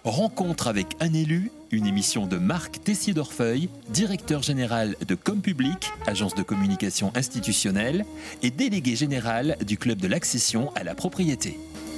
Rencontre avec un élu, une émission de Marc Tessier-Dorfeuille, directeur général de Compublic, agence de communication institutionnelle, et délégué général du club de l'accession à la propriété.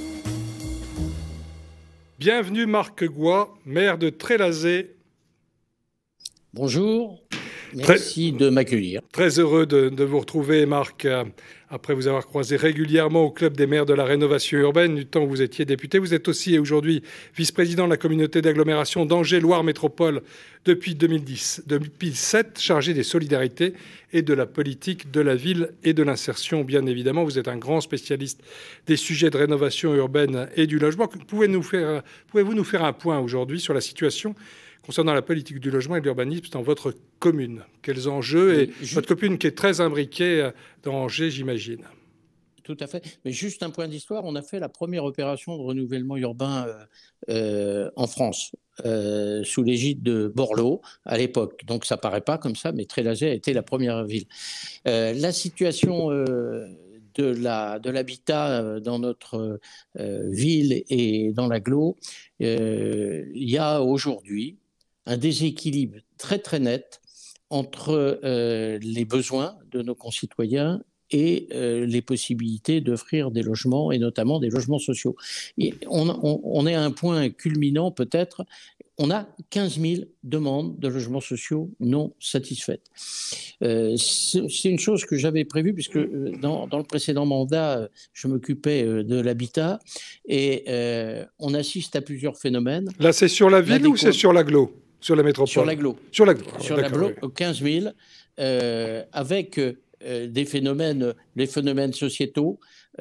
Bienvenue Marc Goy, maire de Trélazé. Bonjour, merci de m'accueillir. Très heureux de vous retrouver Marc, après vous avoir croisé régulièrement au club des maires de la rénovation urbaine du temps où vous étiez député. Vous êtes aussi aujourd'hui vice-président de la communauté d'agglomération d'Angers-Loire Métropole depuis 2007, chargé des solidarités et de la politique de la ville et de l'insertion, bien évidemment. Vous êtes un grand spécialiste des sujets de rénovation urbaine et du logement. Pouvez-vous nous faire un point aujourd'hui sur la situation concernant la politique du logement et de l'urbanisme dans votre commune? Quels enjeux? Et votre commune qui est très imbriquée dans Angers, j'imagine. Tout à fait. Mais juste un point d'histoire, on a fait la première opération de renouvellement urbain en France, sous l'égide de Borloo à l'époque. Donc ça ne paraît pas comme ça, mais Trélazé a été la première ville. La situation de l'habitat dans notre ville et dans l'agglo, il y a aujourd'hui un déséquilibre très très net entre les besoins de nos concitoyens et les possibilités d'offrir des logements, et notamment des logements sociaux. Et on est à un point culminant peut-être, on a 15 000 demandes de logements sociaux non satisfaites. C'est une chose que j'avais prévue, puisque dans le précédent mandat, je m'occupais de l'habitat, et on assiste à plusieurs phénomènes. Là, c'est sur la ville ou c'est sur l'agglo? Sur la métropole? Sur l'agglo. Sur l'agglo. Sur l'agglo, 15 000, avec les phénomènes sociétaux,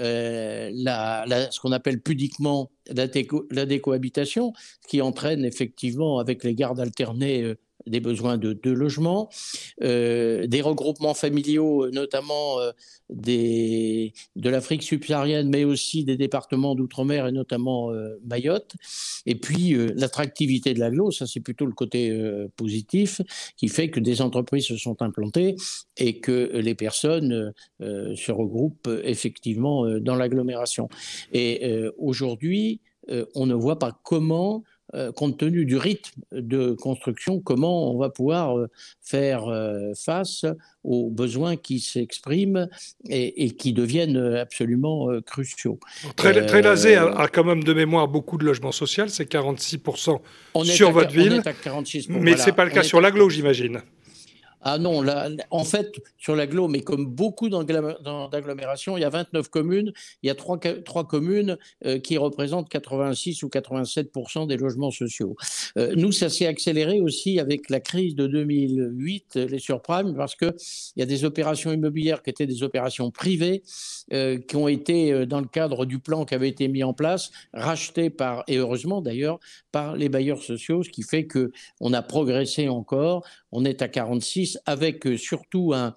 ce qu'on appelle pudiquement la décohabitation, qui entraîne effectivement avec les gardes alternés des besoins de logement, des regroupements familiaux, notamment de l'Afrique subsaharienne, mais aussi des départements d'outre-mer et notamment Mayotte. Et puis l'attractivité de l'agglo, ça c'est plutôt le côté positif, qui fait que des entreprises se sont implantées et que les personnes se regroupent effectivement dans l'agglomération. Et aujourd'hui, on ne voit pas comment, compte tenu du rythme de construction, comment on va pouvoir faire face aux besoins qui s'expriment et qui deviennent absolument cruciaux. Trélazé a quand même de mémoire beaucoup de logements sociaux, c'est 46% sur votre ville, on est à 46%, mais voilà, ce n'est pas le cas sur l'agglo, j'imagine. Ah non, là, en fait, sur l'agglo, mais comme beaucoup d'agglomérations, il y a 29 communes, il y a trois communes qui représentent 86 ou 87% des logements sociaux. Nous, ça s'est accéléré aussi avec la crise de 2008, les surprimes, parce qu'il y a des opérations immobilières qui étaient des opérations privées, qui ont été, dans le cadre du plan qui avait été mis en place, rachetées et heureusement d'ailleurs, par les bailleurs sociaux, ce qui fait qu'on a progressé encore. On est à 46, avec surtout un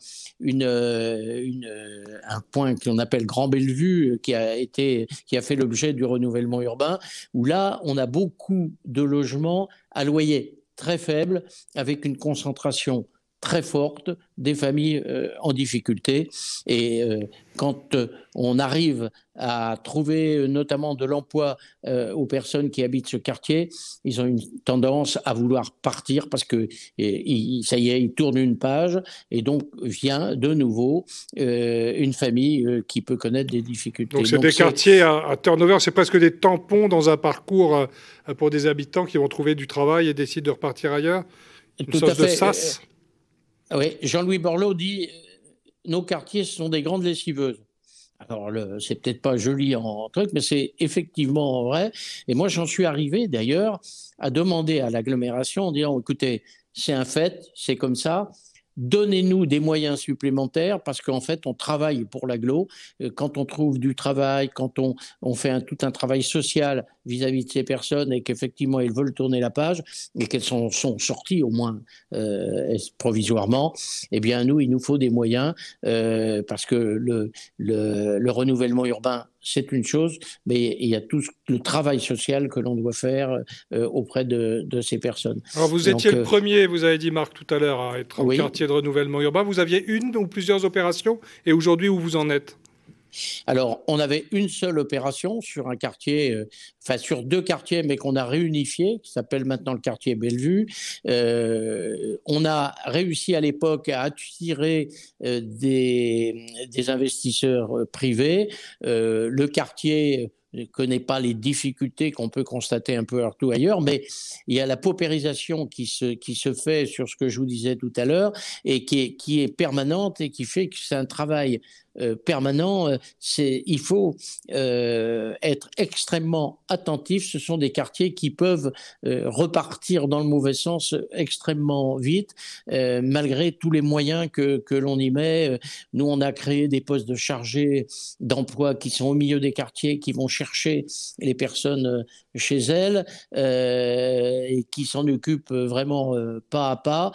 point qu'on appelle Grand Bellevue, qui a fait l'objet du renouvellement urbain, où là, on a beaucoup de logements à loyer très faible, avec une concentration très forte des familles en difficulté. Et quand on arrive à trouver notamment de l'emploi aux personnes qui habitent ce quartier, ils ont une tendance à vouloir partir parce que ça y est, ils tournent une page et donc vient de nouveau une famille qui peut connaître des difficultés. Donc c'est des quartiers à turnover, c'est presque des tampons dans un parcours pour des habitants qui vont trouver du travail et décident de repartir ailleurs. Une sorte de sas. Oui, Jean-Louis Borloo dit nos quartiers sont des grandes lessiveuses. Alors, c'est peut-être pas joli en truc, mais c'est effectivement vrai. Et moi, j'en suis arrivé d'ailleurs à demander à l'agglomération en disant écoutez, c'est un fait, c'est comme ça. Donnez-nous des moyens supplémentaires parce qu'en fait, on travaille pour l'agglo. Quand on trouve du travail, quand on fait tout un travail social vis-à-vis de ces personnes et qu'effectivement, ils veulent tourner la page et qu'elles sont sorties au moins provisoirement, eh bien, il nous faut des moyens parce que le renouvellement urbain, c'est une chose, mais il y a tout le travail social que l'on doit faire auprès de ces personnes. Alors vous étiez le premier, vous avez dit Marc tout à l'heure, à être en quartier de renouvellement urbain. Vous aviez une ou plusieurs opérations et aujourd'hui où vous en êtes? Alors, on avait une seule opération sur un quartier, sur 2 quartiers, mais qu'on a réunifié, qui s'appelle maintenant le quartier Bellevue. On a réussi à l'époque à attirer des investisseurs privés. Le quartier ne connaît pas les difficultés qu'on peut constater un peu partout ailleurs, mais il y a la paupérisation qui se fait sur ce que je vous disais tout à l'heure et qui est permanente et qui fait que c'est un travail permanent. Il faut être extrêmement attentif. Ce sont des quartiers qui peuvent repartir dans le mauvais sens extrêmement vite, malgré tous les moyens que l'on y met. Nous, on a créé des postes de chargés d'emploi qui sont au milieu des quartiers, qui vont chercher les personnes chez elles et qui s'en occupent vraiment pas à pas.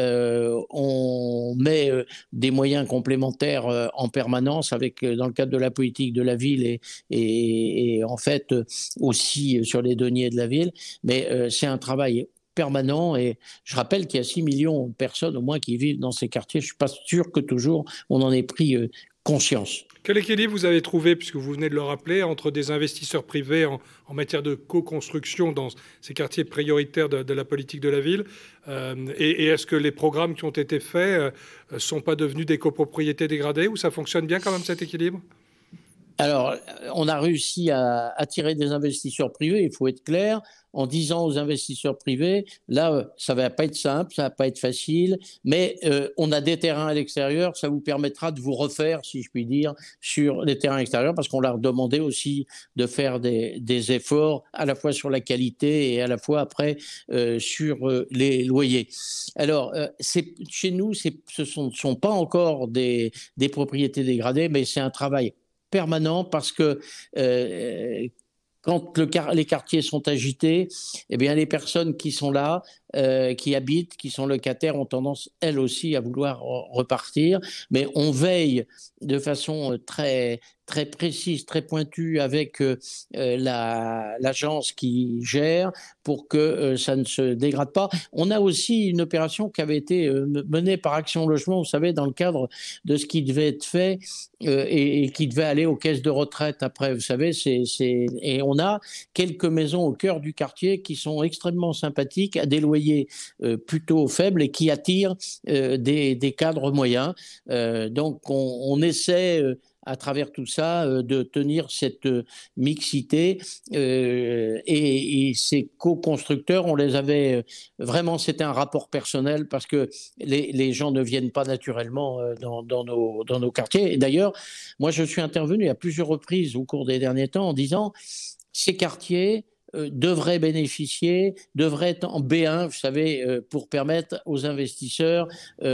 On met des moyens complémentaires en permanence dans le cadre de la politique de la ville et en fait aussi sur les deniers de la ville. Mais c'est un travail permanent et je rappelle qu'il y a 6 millions de personnes au moins qui vivent dans ces quartiers. Je ne suis pas sûr que toujours on en ait pris conscience. Quel équilibre vous avez trouvé, puisque vous venez de le rappeler, entre des investisseurs privés en matière de co-construction dans ces quartiers prioritaires de la politique de la ville et est-ce que les programmes qui ont été faits ne sont pas devenus des copropriétés dégradées ou ça fonctionne bien quand même cet équilibre ? Alors, on a réussi à attirer des investisseurs privés, il faut être clair, en disant aux investisseurs privés, là, ça ne va pas être simple, ça ne va pas être facile, mais on a des terrains à l'extérieur, ça vous permettra de vous refaire, si je puis dire, sur les terrains extérieurs, parce qu'on leur demandait aussi de faire des efforts, à la fois sur la qualité et à la fois après sur les loyers. Alors, chez nous, ce ne sont pas encore des propriétés dégradées, mais c'est un travail permanent parce que quand les quartiers sont agités, eh bien les personnes qui sont là, qui habitent, qui sont locataires, ont tendance, elles aussi, à vouloir repartir. Mais on veille de façon très, très précise, très pointue avec l'agence qui gère pour que ça ne se dégrade pas. On a aussi une opération qui avait été menée par Action Logement, vous savez, dans le cadre de ce qui devait être fait et qui devait aller aux caisses de retraite après, vous savez, et on a quelques maisons au cœur du quartier qui sont extrêmement sympathiques, à des loyers plutôt faibles et qui attirent des cadres moyens. Donc on essaie à travers tout ça de tenir cette mixité et ces co-constructeurs, on les avait vraiment, c'était un rapport personnel parce que les gens ne viennent pas naturellement dans nos quartiers. Et d'ailleurs, moi je suis intervenu à plusieurs reprises au cours des derniers temps en disant ces quartiers devraient être en B1, vous savez, pour permettre aux investisseurs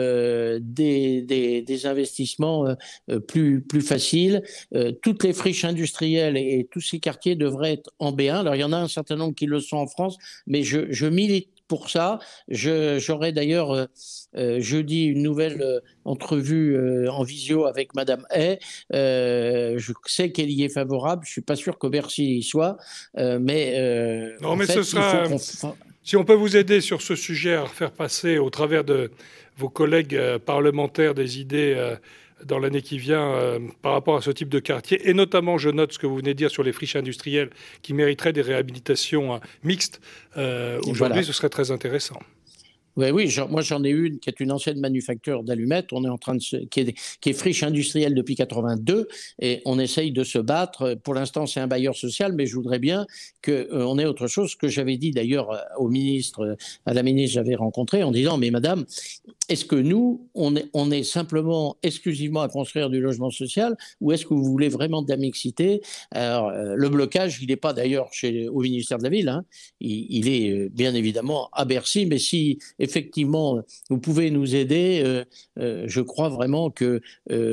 des investissements plus faciles. Toutes les friches industrielles et tous ces quartiers devraient être en B1. Alors, il y en a un certain nombre qui le sont en France, mais je milite pour ça. J'aurai d'ailleurs jeudi une nouvelle entrevue en visio avec Madame Hay. Je sais qu'elle y est favorable. Je ne suis pas sûr que Bercy y soit. Mais ce sera... Si on peut vous aider sur ce sujet à faire passer au travers de vos collègues parlementaires des idées dans l'année qui vient par rapport à ce type de quartier. Et notamment, je note ce que vous venez de dire sur les friches industrielles qui mériteraient des réhabilitations mixtes. Aujourd'hui, voilà. Ce serait très intéressant. Oui, moi j'en ai une qui est une ancienne manufacture d'allumettes. On est en train qui est friche industrielle depuis 82 et on essaye de se battre. Pour l'instant, c'est un bailleur social, mais je voudrais bien qu'on ait autre chose. Ce que j'avais dit d'ailleurs à la ministre, j'avais rencontré en disant, mais madame, est-ce que nous, on est simplement exclusivement à construire du logement social ou est-ce que vous voulez vraiment de la mixité? Alors, le blocage, il n'est pas d'ailleurs au ministère de la Ville, hein. Il est bien évidemment à Bercy, mais si effectivement vous pouvez nous aider, je crois vraiment que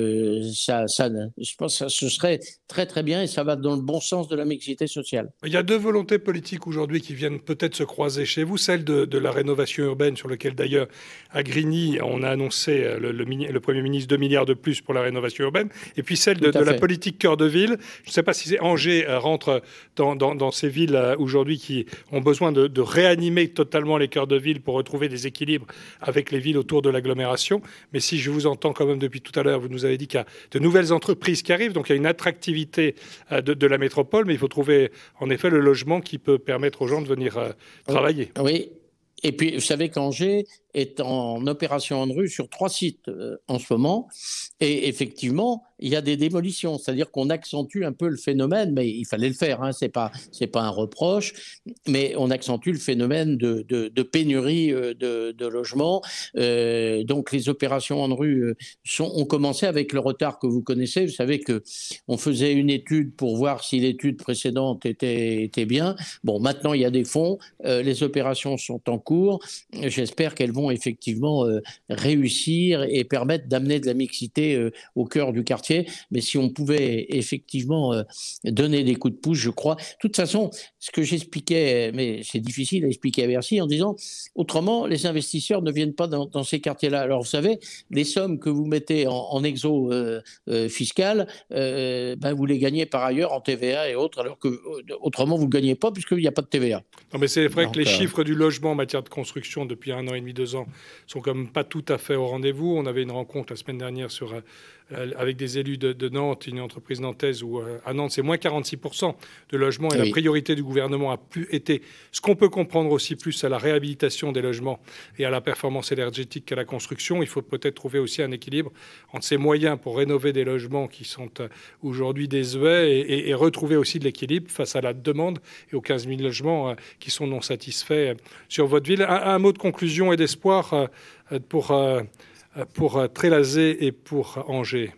je pense que ce serait très très bien et ça va dans le bon sens de la mixité sociale. Il y a deux volontés politiques aujourd'hui qui viennent peut-être se croiser chez vous, celle de la rénovation urbaine sur laquelle d'ailleurs à Grigny, on a annoncé le Premier ministre 2 milliards de plus pour la rénovation urbaine, et puis celle de la politique cœur de ville. Je ne sais pas si Angers rentre dans ces villes aujourd'hui qui ont besoin de réanimer totalement les cœurs de ville pour retrouver des déséquilibre avec les villes autour de l'agglomération. Mais si je vous entends quand même depuis tout à l'heure, vous nous avez dit qu'il y a de nouvelles entreprises qui arrivent, donc il y a une attractivité de la métropole, mais il faut trouver en effet le logement qui peut permettre aux gens de venir travailler. Oui. Et puis, vous savez qu'Angers est en opération ANRU sur 3 sites en ce moment. Et effectivement, il y a des démolitions. C'est-à-dire qu'on accentue un peu le phénomène, mais il fallait le faire, hein, c'est pas un reproche, mais on accentue le phénomène de pénurie de logements. Donc, les opérations ANRU ont commencé avec le retard que vous connaissez. Vous savez qu'on faisait une étude pour voir si l'étude précédente était bien. Bon, maintenant, il y a des fonds. Les opérations sont en cours. J'espère qu'elles vont effectivement réussir et permettre d'amener de la mixité au cœur du quartier. Mais si on pouvait effectivement donner des coups de pouce, je crois. De toute façon, ce que j'expliquais, mais c'est difficile à expliquer à Bercy, en disant autrement, les investisseurs ne viennent pas dans ces quartiers-là. Alors, vous savez, les sommes que vous mettez en exo fiscal, vous les gagnez par ailleurs en TVA et autres, alors que autrement, vous ne le gagnez pas puisqu'il n'y a pas de TVA. Non, mais c'est vrai que les chiffres du logement en matière de construction depuis 1 an et demi, 2 ans, sont quand même pas tout à fait au rendez-vous. On avait une rencontre la semaine dernière avec des élus de Nantes, une entreprise nantaise, où à Nantes, c'est moins 46% de logements. Et la priorité du gouvernement a été, ce qu'on peut comprendre aussi plus, à la réhabilitation des logements et à la performance énergétique qu'à la construction. Il faut peut-être trouver aussi un équilibre entre ces moyens pour rénover des logements qui sont aujourd'hui désuets et retrouver aussi de l'équilibre face à la demande et aux 15 000 logements qui sont non satisfaits sur votre ville. Un mot de conclusion et d'espoir pour Trélazé et pour Angers.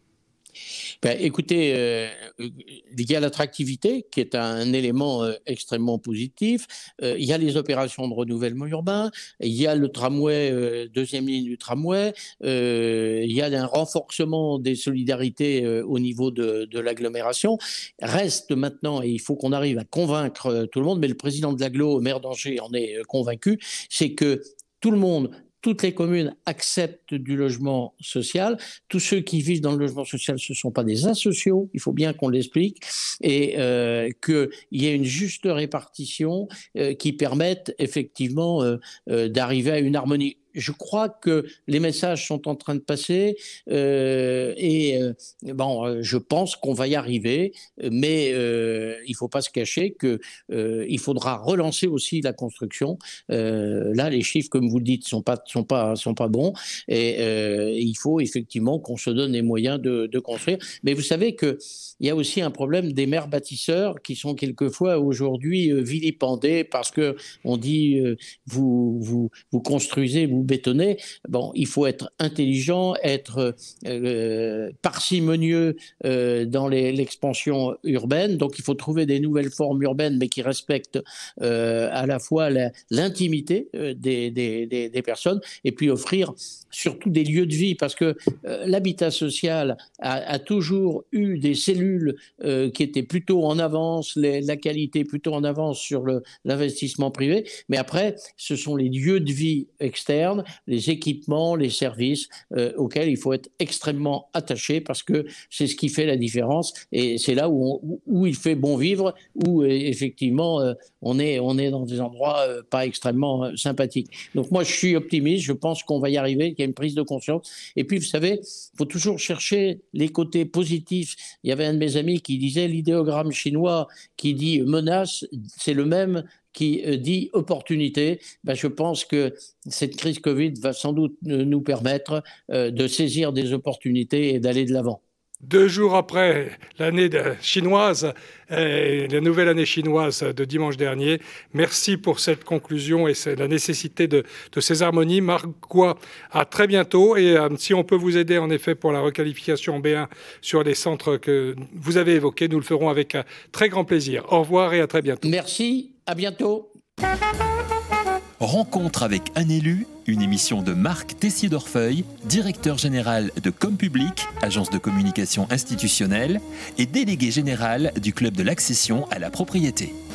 Écoutez, il y a l'attractivité qui est un élément extrêmement positif. Il y a les opérations de renouvellement urbain. Il y a le tramway, deuxième ligne du tramway. Il y a un renforcement des solidarités au niveau de l'agglomération. Reste maintenant, et il faut qu'on arrive à convaincre tout le monde, mais le président de l'agglo, maire d'Angers, en est convaincu, c'est que tout le monde, toutes les communes acceptent du logement social. Tous ceux qui vivent dans le logement social, ce ne sont pas des asociaux, il faut bien qu'on l'explique, et qu'il y ait une juste répartition qui permette effectivement d'arriver à une harmonie. Je crois que les messages sont en train de passer je pense qu'on va y arriver, mais il ne faut pas se cacher qu'il faudra relancer aussi la construction. Là, les chiffres, comme vous le dites, sont pas bons et il faut effectivement qu'on se donne les moyens de construire. Mais vous savez qu'il y a aussi un problème des maires bâtisseurs qui sont quelquefois aujourd'hui vilipendés parce qu'on dit vous construisez, vous bétonner. Bon, il faut être intelligent, être parcimonieux dans l'expansion urbaine. Donc, il faut trouver des nouvelles formes urbaines, mais qui respectent à la fois l'intimité des personnes, et puis offrir surtout des lieux de vie, parce que l'habitat social a toujours eu des cellules qui étaient plutôt en avance, la qualité plutôt en avance sur l'investissement privé, mais après, ce sont les lieux de vie externes, les équipements, les services auxquels il faut être extrêmement attaché, parce que c'est ce qui fait la différence, et c'est là où il fait bon vivre, où effectivement on est dans des endroits pas extrêmement sympathiques. Donc moi je suis optimiste, je pense qu'on va y arriver, qu'il y a une prise de conscience. Et puis vous savez, il faut toujours chercher les côtés positifs. Il y avait un de mes amis qui disait l'idéogramme chinois qui dit menace, c'est le même qui dit opportunité. Je pense que cette crise Covid va sans doute nous permettre de saisir des opportunités et d'aller de l'avant. 2 jours après l'année chinoise, la nouvelle année chinoise de dimanche dernier, merci pour cette conclusion et la nécessité de ces harmonies. Marc Goy, à très bientôt. Et si on peut vous aider en effet pour la requalification en B1 sur les centres que vous avez évoqués, nous le ferons avec très grand plaisir. Au revoir et à très bientôt. Merci, à bientôt. Rencontre avec un élu, une émission de Marc Tessier-Dorfeuille, directeur général de Compublic, agence de communication institutionnelle, et délégué général du Club de l'accession à la propriété.